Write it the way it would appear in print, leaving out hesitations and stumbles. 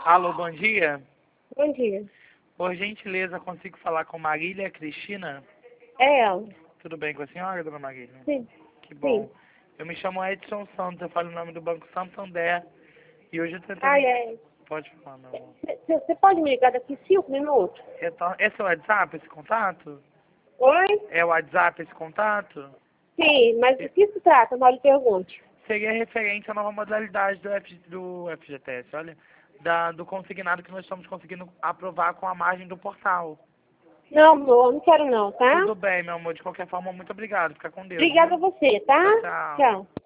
Alô, bom dia. Bom dia. Por gentileza, consigo falar com Marília Cristina? É ela. Tudo bem com a senhora, dona Marília? Sim. Que bom. Sim. Eu me chamo Edson Santos, eu falo o nome do Banco Santander. E hoje eu tô Ah, tentando... é. Pode falar, meu amor. Você pode me ligar daqui 5 minutos? Esse é o WhatsApp, esse contato? Oi? É o WhatsApp, esse contato? Sim, mas do que se trata? Mal lhe pergunte. Seria referente à nova modalidade do FGTS, olha. Do consignado que nós estamos conseguindo aprovar com a margem do portal. Não, amor, não quero não, tá? Tudo bem, meu amor. De qualquer forma, muito obrigado. Fica com Deus, Obrigada a viu? você, tá? Tchau. Tchau.